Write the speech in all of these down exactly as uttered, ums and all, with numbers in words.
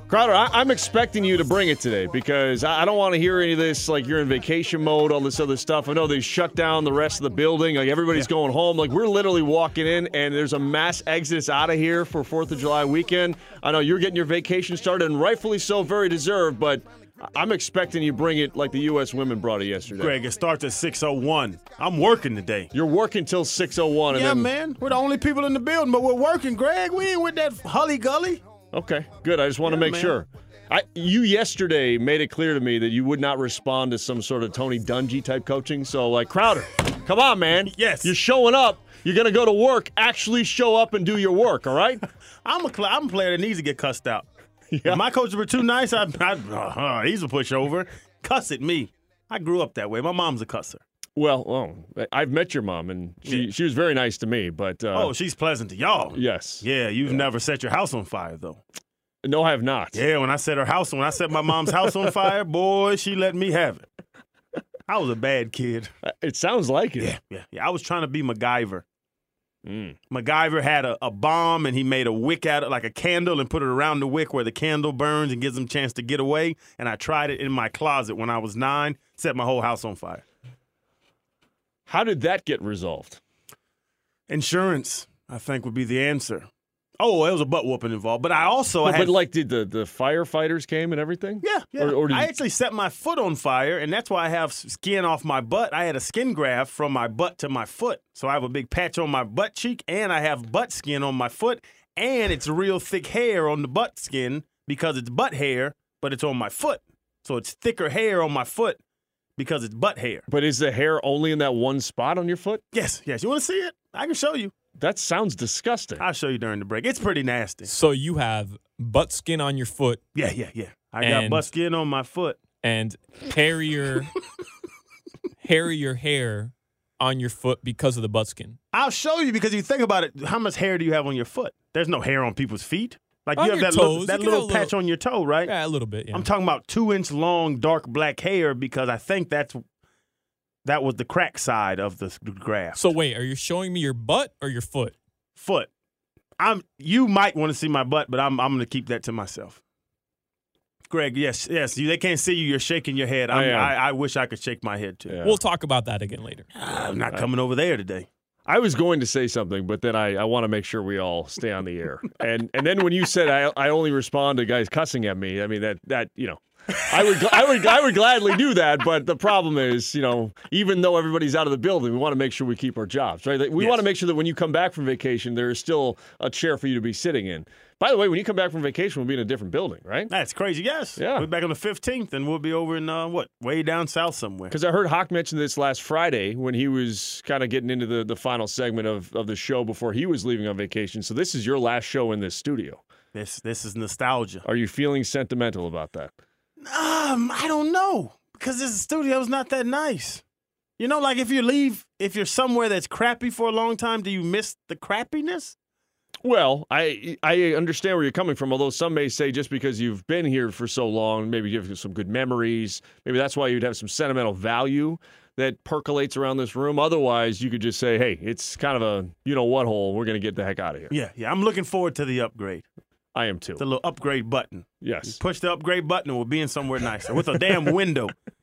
Crowder, I, I'm expecting you to bring it today because I, I don't want to hear any of this, like you're in vacation mode, all this other stuff. I know they shut down the rest of the building. Like everybody's yeah. going home. Like we're literally walking in and there's a mass exodus out of here for fourth of July weekend. I know you're getting your vacation started, and rightfully so, very deserved, but I'm expecting you bring it like the U S women brought it yesterday. Greg, it starts at six oh one. I'm working today. You're working till six oh one. Yeah, and then... man. We're the only people in the building, but we're working, Greg. We ain't with that hully-gully. Okay, good. I just want yeah, to make man. sure. I, you yesterday made it clear to me that you would not respond to some sort of Tony Dungy type coaching. So, like, Crowder, come on, man. Yes. You're showing up. You're going to go to work. Actually show up and do your work, all right? I'm a, I'm a player that needs to get cussed out. Yeah. If my coaches were too nice, I, I, uh, he's a pushover. Cuss at me. I grew up that way. My mom's a cusser. Well, oh, I've met your mom, and she, yeah. she was very nice to me. But uh, oh, she's pleasant to y'all. Yes. Yeah, you've yeah. never set your house on fire, though. No, I have not. Yeah, when I set her house, when I set my mom's house on fire, boy, she let me have it. I was a bad kid. It sounds like it. Yeah, yeah, yeah. I was trying to be MacGyver. Mm. MacGyver had a, a bomb, and he made a wick out of like a candle and put it around the wick where the candle burns and gives him a chance to get away. And I tried it in my closet when I was nine, set my whole house on fire. How did that get resolved? Insurance, I think, would be the answer. Oh, there was a butt whooping involved, but I also no, had. But like, did the, the firefighters came and everything? Yeah, yeah. Or, or did I you... actually set my foot on fire, and that's why I have skin off my butt. I had a skin graft from my butt to my foot, so I have a big patch on my butt cheek, and I have butt skin on my foot, and it's real thick hair on the butt skin because it's butt hair, but it's on my foot, so it's thicker hair on my foot because it's butt hair. But is the hair only in that one spot on your foot? Yes, yes. You want to see it? I can show you. That sounds disgusting. I'll show you during the break. It's pretty nasty. So you have butt skin on your foot. Yeah, yeah, yeah. I and, got butt skin on my foot. And hairier, hairier hair on your foot because of the butt skin. I'll show you because you think about it. How much hair do you have on your foot? There's no hair on people's feet. Like on you have that toes, little, that little, little patch on your toe, right? Yeah, a little bit. Yeah. I'm talking about two-inch long, dark black hair because I think that's that was the crack side of the graft. So wait, are you showing me your butt or your foot? Foot. I'm. You might want to see my butt, but I'm. I'm going to keep that to myself. Greg, yes, yes. You, they can't see you. You're shaking your head. I'm, I, am. I, I wish I could shake my head too. Yeah. We'll talk about that again later. I'm not coming over there today. I was going to say something, but then I, I want to make sure we all stay on the air. And and then when you said I I only respond to guys cussing at me, I mean that that you know. I would, I would, I would gladly do that, but the problem is, you know, even though everybody's out of the building, we want to make sure we keep our jobs, right? We yes. want to make sure that when you come back from vacation, there is still a chair for you to be sitting in. By the way, when you come back from vacation, we'll be in a different building, right? That's crazy. Yes. Yeah. We're back on the fifteenth, and we'll be over in uh, what, way down south somewhere. Because I heard Hawk mention this last Friday when he was kind of getting into the the final segment of of the show before he was leaving on vacation. So this is your last show in this studio. This this is nostalgia. Are you feeling sentimental about that? Um, I don't know because this studio's not that nice. You know, like if you leave, if you're somewhere that's crappy for a long time, do you miss the crappiness? Well, I I understand where you're coming from, although some may say just because you've been here for so long, maybe you have some good memories. Maybe that's why you'd have some sentimental value that percolates around this room. Otherwise, you could just say, hey, it's kind of a you-know-what hole. We're going to get the heck out of here. Yeah, yeah. I'm looking forward to the upgrade. I am too. The little upgrade button. Yes. You push the upgrade button and we'll be in somewhere nicer with a damn window.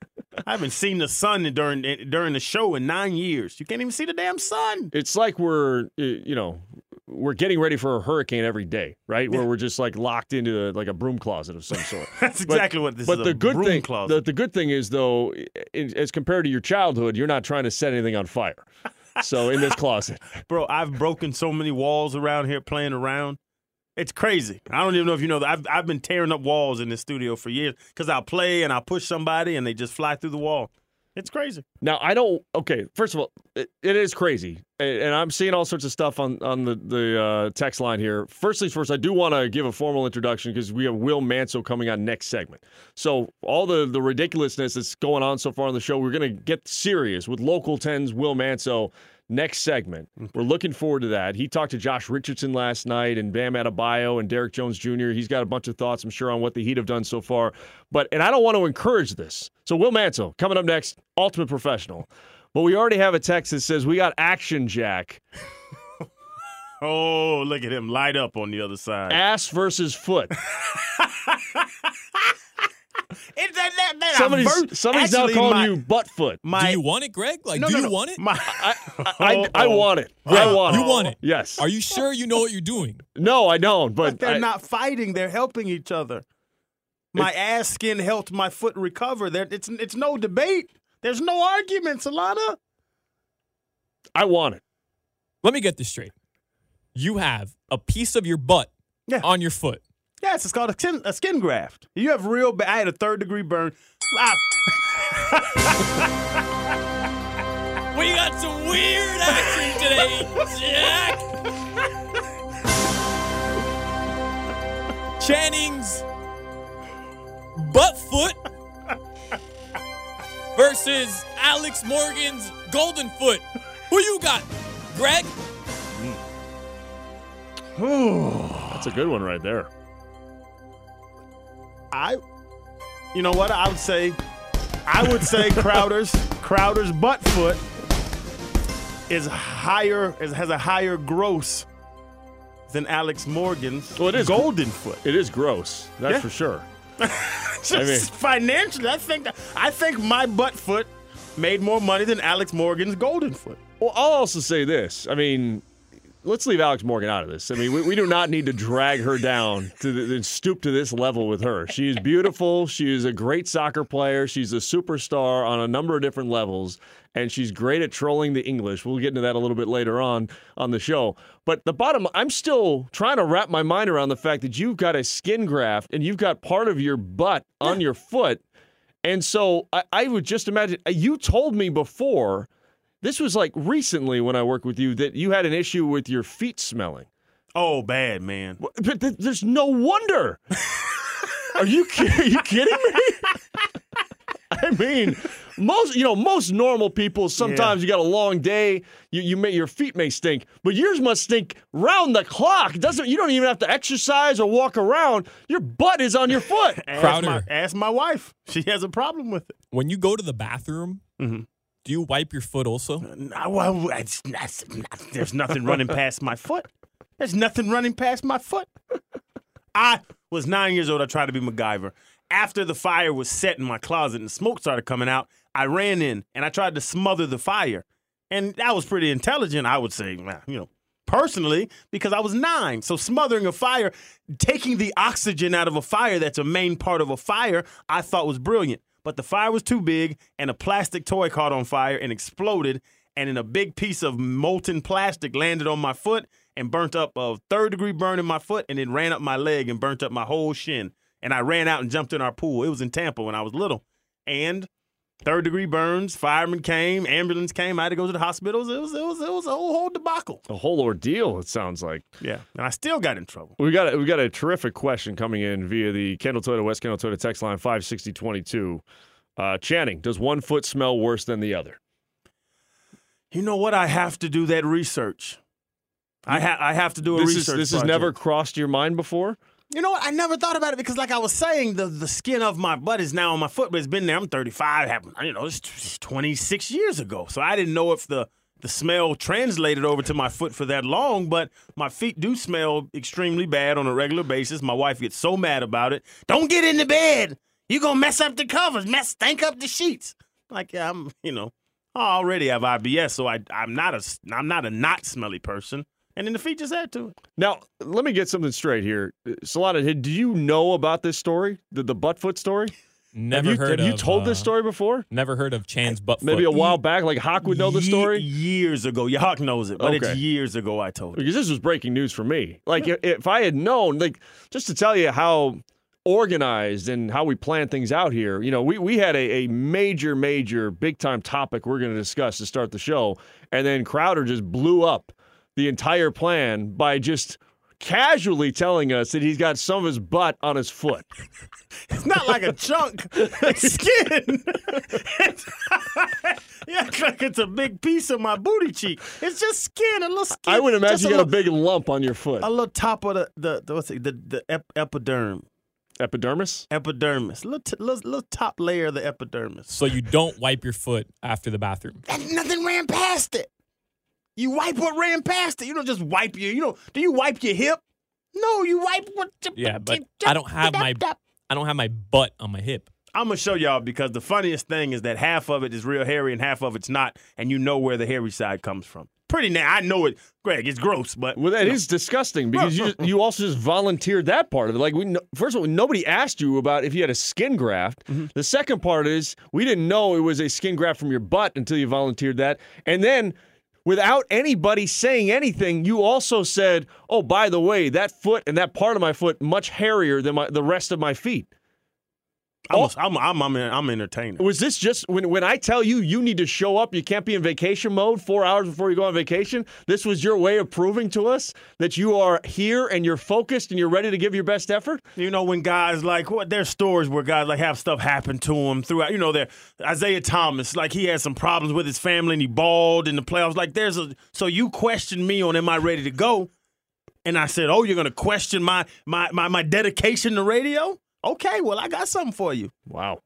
I haven't seen the sun during during the show in nine years. You can't even see the damn sun. It's like we're, you know, we're getting ready for a hurricane every day, right? Yeah. Where we're just like locked into a, like a broom closet of some sort. That's exactly but, what this but is. the a good broom thing, closet. the, the good thing is though, as compared to your childhood, you're not trying to set anything on fire. So in this closet, bro, I've broken so many walls around here playing around. It's crazy. I don't even know if you know that. I've I've been tearing up walls in this studio for years because I'll play and I'll push somebody and they just fly through the wall. It's crazy. Now, I don't – okay, first of all, it, it is crazy, and, and I'm seeing all sorts of stuff on, on the, the uh, text line here. First things first, I do want to give a formal introduction because we have Will Manso coming on next segment. So all the, the ridiculousness that's going on so far on the show, we're going to get serious with Local ten's Will Manso next segment. We're looking forward to that. He talked to Josh Richardson last night and Bam Adebayo and Derek Jones Junior He's got a bunch of thoughts, I'm sure, on what the Heat have done so far. But and I don't want to encourage this. So Will Manso, coming up next, Ultimate Professional. But we already have a text that says, we got Action Jack. Oh, look at him light up on the other side. Ass versus foot. It, that, that, that Somebody's, ver- somebody's actually, now calling my, you butt foot. My, Do you want it, Greg? Like, no, do no, you no. want it? My, I, I, I, I want it. I Greg, want you it. want it? Yes. Are you sure you know what you're doing? No, I don't. But, but they're I, not fighting. They're helping each other. My It- ass skin helped my foot recover. There, it's it's no debate. There's no argument, Solana. I want it. Let me get this straight. You have a piece of your butt Yeah. on your foot. Yes, it's called a skin, a skin graft. You have real bad. I had a third degree burn. Ah. We got some weird action today, Jack. Channing's butt foot versus Alex Morgan's golden foot. Who you got, Greg? That's a good one right there. I, you know what? I would say, I would say Crowder's Crowder's butt foot is higher, is, has a higher gross than Alex Morgan's Well, it is golden foot. It is gross. That's Yeah. for sure. Just I mean- financially, I think that, I think my butt foot made more money than Alex Morgan's golden foot. Well, I'll also say this. I mean, let's leave Alex Morgan out of this. I mean, we, we do not need to drag her down to the, and stoop to this level with her. She is beautiful. She is a great soccer player. She's a superstar on a number of different levels, and she's great at trolling the English. We'll get into that a little bit later on on the show. But the bottom, I'm still trying to wrap my mind around the fact that you've got a skin graft and you've got part of your butt on your foot. And so I, I would just imagine, you told me before, this was like recently when I worked with you, that you had an issue with your feet smelling. Oh, bad, man. But th- there's no wonder. Are you ki- are you kidding me? I mean, most you know most normal people. Sometimes you got a long day. You you may your feet may stink, but yours must stink round the clock. It doesn't you don't even have to exercise or walk around. Your butt is on your foot. Ask Crowder. my, ask my wife. She has a problem with it. When you go to the bathroom, Mhm. do you wipe your foot also? No, well, it's, it's, there's nothing running past my foot. There's nothing running past my foot. I was nine years old. I tried to be MacGyver. After the fire was set in my closet and the smoke started coming out, I ran in and I tried to smother the fire. And that was pretty intelligent, I would say, you know, personally, because I was nine. So smothering a fire, taking the oxygen out of a fire that's a main part of a fire, I thought was brilliant. But the fire was too big, and a plastic toy caught on fire and exploded, and then a big piece of molten plastic landed on my foot and burnt up a third-degree burn in my foot, and then ran up my leg and burnt up my whole shin. And I ran out and jumped in our pool. It was in Tampa when I was little. And third-degree burns, firemen came, ambulance came. I had to go to the hospital. It was, it was, it was a whole, whole debacle. A whole ordeal. It sounds like. Yeah, and I still got in trouble. We got a, we got a terrific question coming in via the Kendall Toyota West Kendall Toyota text line five sixty twenty-two. Uh, Channing, does one foot smell worse than the other? You know what? I have to do that research. I, ha- I have to do a This is research this has project. never crossed your mind before? You know what? I never thought about it because, like I was saying, the, the skin of my butt is now on my foot, but it's been there. I'm thirty-five. Happened, you know, it's twenty-six years ago. So I didn't know if the, the smell translated over to my foot for that long, but my feet do smell extremely bad on a regular basis. My wife gets so mad about it. Don't get in the bed. You're going to mess up the covers, mess, stank up the sheets. Like, yeah, I'm, you know, I already have I B S, so I, I'm not a, I'm not a not smelly person. And then the feet just add to it. Now, let me get something straight here. Solana, do you know about this story, the, the Buttfoot story? Never have you, heard have of. you told uh, this story before? Never heard of Chan's butt foot. Maybe a while back, like Hawk would know the Ye- story? Years ago. Yeah, Hawk knows it, but Okay. it's years ago I told it. Because this was breaking news for me. Like, if, if I had known, like, just to tell you how organized and how we plan things out here, you know, we, we had a, a major, major, big-time topic we're going to discuss to start the show, and then Crowder just blew up the entire plan by just casually telling us that he's got some of his butt on his foot. It's not like a chunk. It's skin. It's, yeah, it's like it's a big piece of my booty cheek. It's just skin, a little skin. I would imagine just you a got a little, big lump on your foot. a little top of the the, the what's it, the, the ep, epiderm, Epidermis? epidermis, little, t- little little top layer of the epidermis. So you don't wipe your foot after the bathroom. And nothing ran past it. You wipe what ran past it. You don't just wipe your, you know, do you wipe your hip? No, you wipe what. Yeah, but I don't have my I don't have my butt on my hip. I'm going to show y'all because the funniest thing is that half of it is real hairy and half of it's not, and you know where the hairy side comes from. Pretty na- I know it, Greg, it's gross, but. Well, that you know. is disgusting because you, you also just volunteered that part of it. Like, we no, first of all, nobody asked you about if you had a skin graft. Mm-hmm. The second part is we didn't know it was a skin graft from your butt until you volunteered that. And then, without anybody saying anything, you also said, oh, by the way, that foot and that part of my foot much hairier than my, the rest of my feet. I'm, I'm, I'm, I'm, I'm entertaining. Was this just when when I tell you you need to show up, you can't be in vacation mode four hours before you go on vacation? This was your way of proving to us that you are here and you're focused and you're ready to give your best effort? You know, when guys like, what, there's stories where guys like have stuff happen to them throughout, you know, there, Isaiah Thomas, like he had some problems with his family and he balled in the playoffs. Like there's a, so you questioned me on am I ready to go? And I said, oh, you're going to question my, my, my, my dedication to radio? Okay, well, I got something for you. Wow.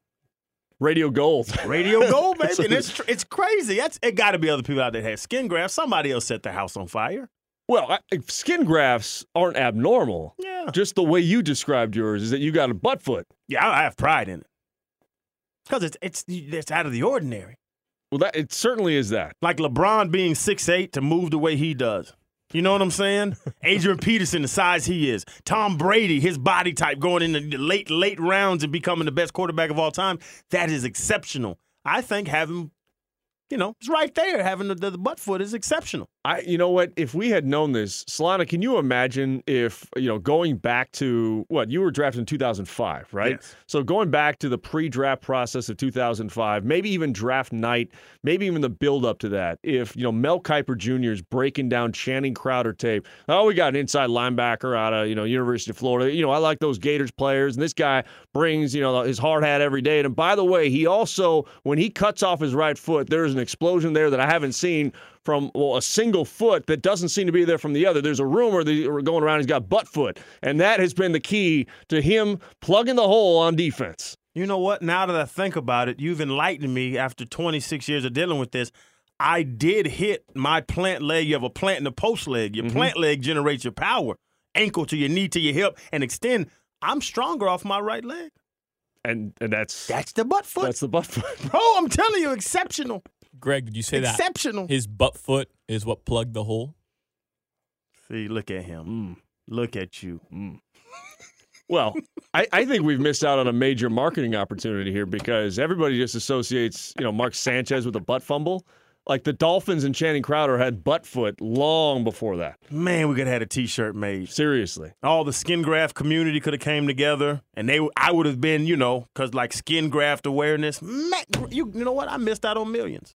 Radio gold. Radio gold, baby. And it's it's crazy. That's, it got to be other people out there that have skin grafts. Somebody else set their house on fire. Well, I, skin grafts aren't abnormal. Yeah. Just the way you described yours is that you got a butt foot. Yeah, I, I have pride in it. Because it's, it's, it's out of the ordinary. Well, that it certainly is that. Like LeBron being six eight to move the way he does. You know what I'm saying? Adrian Peterson, the size he is. Tom Brady, his body type, going in the late, late rounds and becoming the best quarterback of all time. That is exceptional. I think having, you know, it's right there. Having the, the butt foot is exceptional. I, you know what? If we had known this, Solana, can you imagine if, you know, going back to what you were drafted in two thousand five, right? Yes. So going back to the pre-draft process of two thousand five, maybe even draft night, maybe even the build up to that. If, you know, Mel Kiper Junior is breaking down Channing Crowder tape. Oh, we got an inside linebacker out of, you know, University of Florida. You know, I like those Gators players. And this guy brings, you know, his hard hat every day. And by the way, he also, when he cuts off his right foot, there's an explosion there that I haven't seen from well, a single foot that doesn't seem to be there from the other. There's a rumor that we're going around he's got butt foot, and that has been the key to him plugging the hole on defense. You know what? Now that I think about it, you've enlightened me after twenty-six years of dealing with this. I did hit my plant leg. You have a plant and a post leg. Your mm-hmm. plant leg generates your power. Ankle to your knee to your hip and extend. I'm stronger off my right leg. And and that's that's the butt foot. That's the butt foot. Bro, I'm telling you, exceptional. Greg, did you say exceptional. that? Exceptional. His butt foot is what plugged the hole? See, look at him. Mm. Look at you. Mm. Well, I, I think we've missed out on a major marketing opportunity here because everybody just associates, you know, Mark Sanchez with a butt fumble. Like the Dolphins and Channing Crowder had butt foot long before that. Man, we could have had a T-shirt made. Seriously. All the skin graft community could have came together, and they, I would have been, you know, because like skin graft awareness. Man, you, you know what? I missed out on millions.